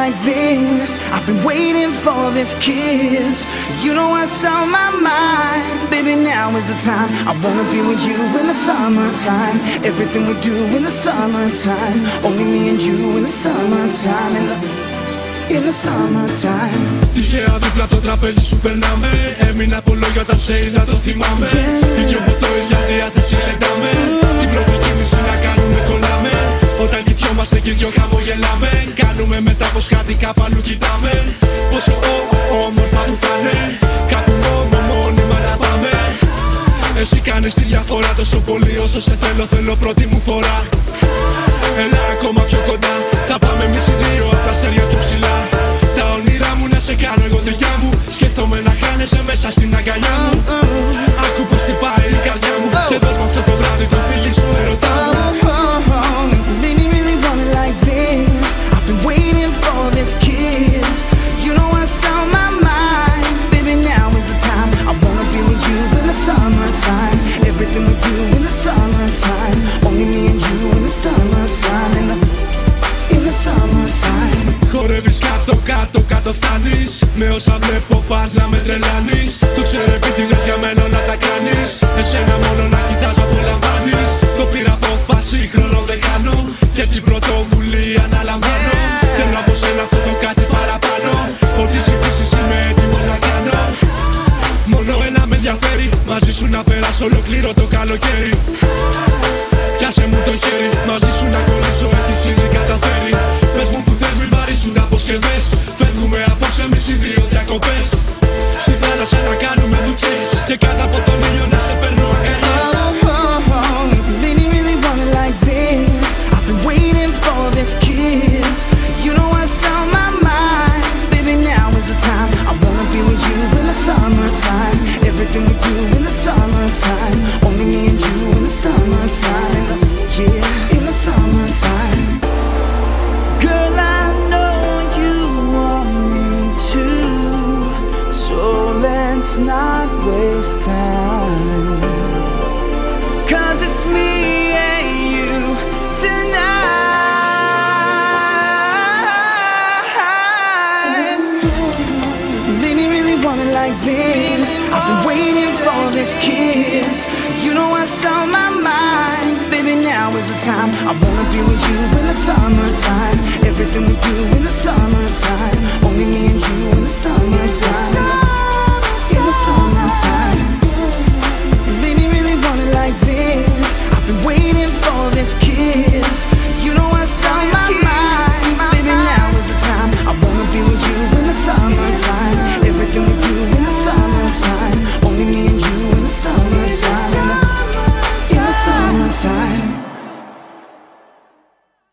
like this. I've been waiting for this kiss. You know what's on my mind. Baby, now is the time. I wanna be with you in the summertime. Everything we do in the summertime. Only me and you in the summertime. In the summertime. Τυχαία δίπλα το τραπέζι σου περνάμε. Έμεινα από λόγια όταν σε είδα το θυμάμαι. Ίδιο ποτό, ίδια διάθεση χτάμε. Την πρώτη κίνηση να κάνουμε κολλάμε. Όταν κοιτιόμαστε και δυο χαμογελάμε. Κάνουμε μετά πως κάτι κάπου αλλού κοιτάμε. Πόσο όμορφα που θα είναι. Κάπου μόνιμα να πάμε. Εσύ κάνεις τη διαφορά τόσο πολύ όσο σε θέλω, θέλω πρώτη μου φορά. Έλα ακόμα πιο κοντά. Θα πάμε εμείς οι δύο απ' τα αστέρια του ψηλά. Τα όνειρά μου να σε κάνω εγώ δικιά μου. Σκέφτομαι να χάνεσαι μέσα στην αγκαλιά μου. Άκου πως χτυπάει η καρδιά μου. Και δώσ' μου αυτό το βράδυ το φίλι σου ερωτά μου. Baby, really want it like this. I've been waiting for this kiss. You know what's on my mind. Baby, now is the time. I wanna be with you in the summertime. Everything we do in the summertime. Only me and you in the summertime. In the summertime. Χορεύεις κάτω, κάτω, κάτω φτάνεις. Με όσα βλέπω πας να με τρελάνεις. Το ξέρω επειδή λες για μένα όλα τα κάνεις. Εσένα μόνο να κοιτάς απολαμβάνεις. Το πήρα απόφαση, χρόνο δεν χάνω. Κι έτσι πρωτοβουλία αναλαμβάνω. Θέλω από σένα αυτό το κάτι παραπάνω. Ό,τι ζητήσεις είμαι έτοιμος να κάνω. Μόνο ένα με ενδιαφέρει. Μαζί σου να περάσω ολοκλήρω το καλοκαίρι. Πιάσε μου το χέρι, μαζί σου να κολλήσω, έχεις ήδη καταφέρει. Πες μου που θες, μην παρήσουν τα αποσκευές. Φεύγουμε απόψε εμείς οι δύο διακοπές. Στη θάλασσα να κάνουμε δουλειές. Και κάτω από τον ήλιο να σε παίρνω αγκαλιές. Baby, really want it like this. I've been waiting for this kiss. You know what's on my mind. Baby, now is the time. I wanna be with you in the summertime. Everything we do in the summertime. Only me and you in the summertime. Yeah, in the summertime. Girl, I know you want me to, so let's not waste time. 'Cause it's me and you tonight. Baby, really want it like this. I've been waiting for this kiss. You know what's on my mind. Baby, now is the time. I wanna be with you in the summertime. Everything we do in the summertime. Only me and you in the summertime. In the summertime.